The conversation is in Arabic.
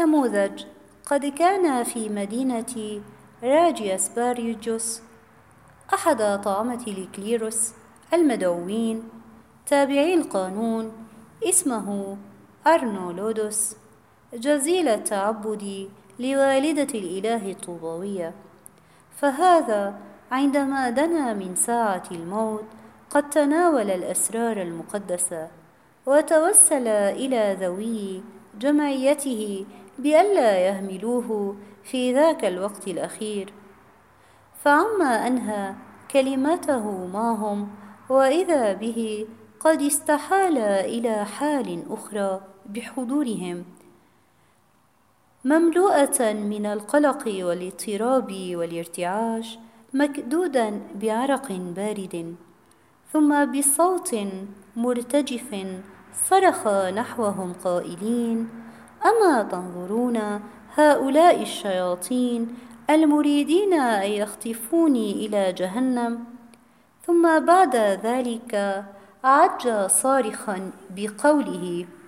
نموذج: قد كان في مدينة راجياس باريوجوس أحد طامة الإكليروس المدعوين تابعي القانون، اسمه أرنولودوس، جزيل التعبد لوالدة الإله الطوباوية. فهذا عندما دنا من ساعة الموت قد تناول الأسرار المقدسة، وتوسل إلى ذوي جمعيته بألا يهملوه في ذاك الوقت الأخير. فعما أنهى كلمته معهم، وإذا به قد استحال إلى حال أخرى بحضورهم، مملوءة من القلق والاضطراب والارتعاش، مكدودا بعرق بارد. ثم بصوت مرتجف صرخ نحوهم قائلين: أما تنظرون هؤلاء الشياطين المريدين أن يخطفوني إلى جهنم؟ ثم بعد ذلك عج صارخا بقوله: